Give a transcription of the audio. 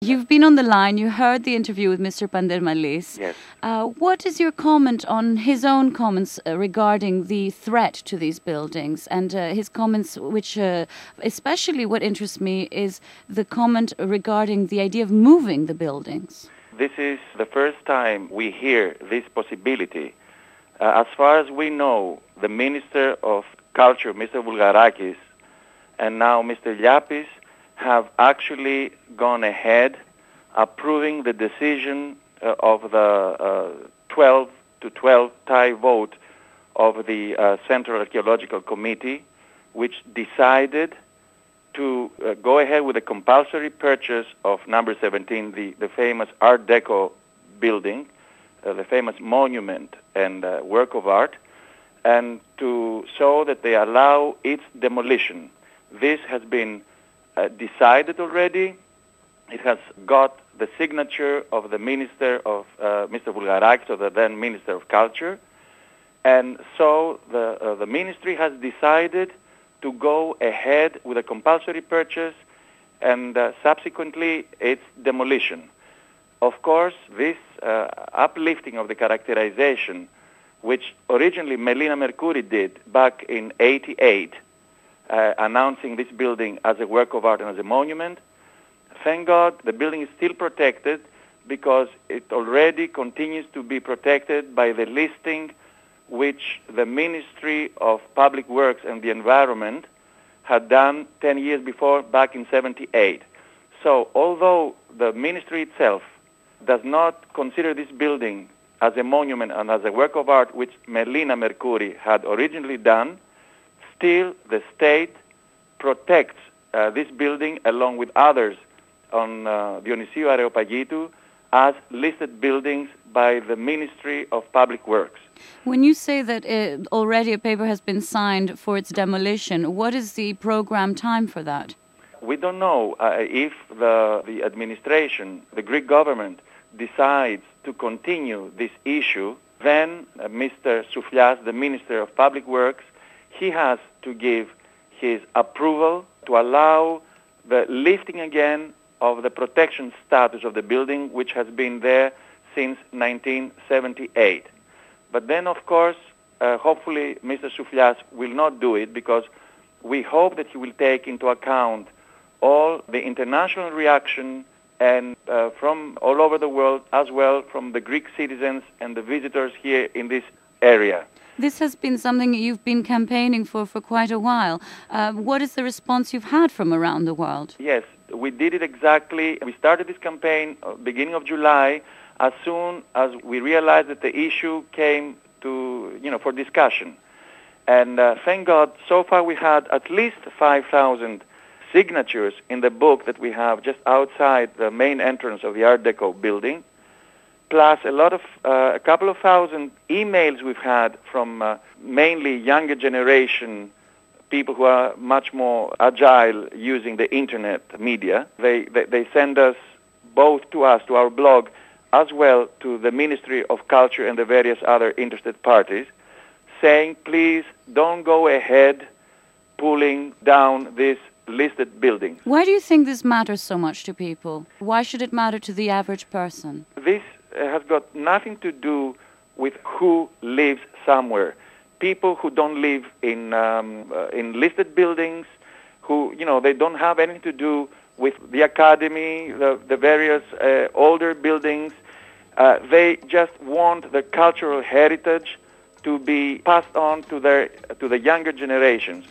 You've been on the line, you heard the interview with Mr. Pandermalis. Yes. What is your comment on his own comments regarding the threat to these buildings and his comments, which especially what interests me is the comment regarding the idea of moving the buildings? This is the first time we hear this possibility. As far as we know, the Minister of Culture, Mr. Voulgarakis, and now Mr. Liapis have actually gone ahead approving the decision of the 12-12 tie vote of the Central Archaeological Committee, which decided to go ahead with the compulsory purchase of number 17, the famous Art Deco building, the famous monument and work of art, and to show that they allow its demolition. This has been decided already. It has got the signature of the Minister of Mr. Voulgarakis, or the then Minister of Culture, and so the Ministry has decided to go ahead with a compulsory purchase and subsequently its demolition. Of course, this uplifting of the characterization, which originally Melina Mercouri did back in '88, announcing this building as a work of art and as a monument, thank God the building is still protected because it already continues to be protected by the listing which the Ministry of Public Works and the Environment had done 10 years before, back in '78. So although the ministry itself does not consider this building as a monument and as a work of art, which Melina Mercouri had originally done, still the state protects this building along with others on Dionysio Areopagitou as listed buildings by the Ministry of Public Works. When you say that already a paper has been signed for its demolition, what is the program time for that? We don't know if the administration, the Greek government, decides to continue this issue. Then Mr. Souflias, the Minister of Public Works, he has to give his approval to allow the lifting again of the protection status of the building, which has been there since 1978. But then, of course, hopefully Mr. Souflias will not do it, because we hope that he will take into account all the international reaction and from all over the world, as well from the Greek citizens and the visitors here in this area. This has been something you've been campaigning for quite a while. What is the response you've had from around the world? Yes, we did it exactly. We started this campaign beginning of July, as soon as we realized that the issue came to, for discussion. And thank God, so far we had at least 5,000 signatures in the book that we have just outside the main entrance of the Art Deco building, plus a couple of thousand emails we've had from mainly younger generation people who are much more agile using the internet media. They send us both to us, to our blog, as well to the Ministry of Culture and the various other interested parties, saying, please don't go ahead pulling down this listed building. Why do you think this matters so much to people? Why should it matter to the average person? This has got nothing to do with who lives somewhere. People who don't live in listed buildings, who, they don't have anything to do with the academy, the various older buildings. They just want the cultural heritage to be passed on to the younger generations.